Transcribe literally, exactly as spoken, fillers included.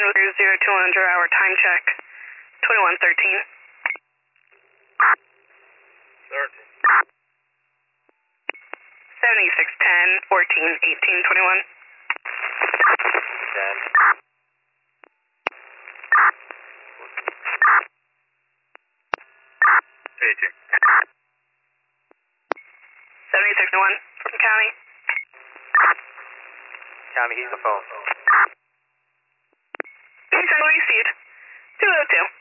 zero two hundred hour time check. twenty-one thirteen. thirteen. seventy-six ten, fourteen, eighteen, twenty-one. ten. eighteen. seventy-six one from county. County, he's the phone. Anytime received. two oh two.